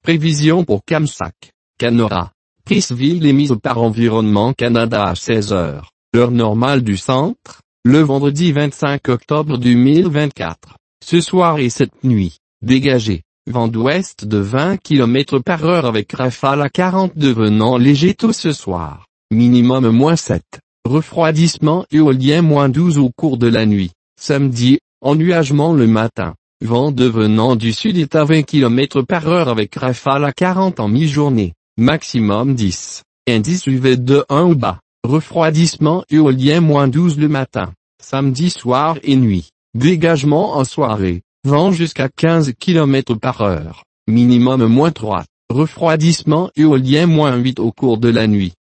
Prévision pour Kamsack, Canora. Priceville émise par Environnement Canada à 16 heures, heure normale du centre, le vendredi 25 octobre 2024. Ce soir et cette nuit, dégagé, vent d'ouest de 20 km/h avec rafale à 40 devenant léger tôt ce soir, minimum -7. Refroidissement éolien -12 au cours de la nuit. Samedi, ennuagement le matin. Vent devenant du sud est à 20 km/h avec rafale à 40 en mi-journée. Maximum 10. Indice UV de 1 ou bas. Refroidissement éolien -12 le matin. Samedi soir et nuit. Dégagement en soirée. Vent jusqu'à 15 km/h. Minimum -3. Refroidissement éolien -8 au cours de la nuit.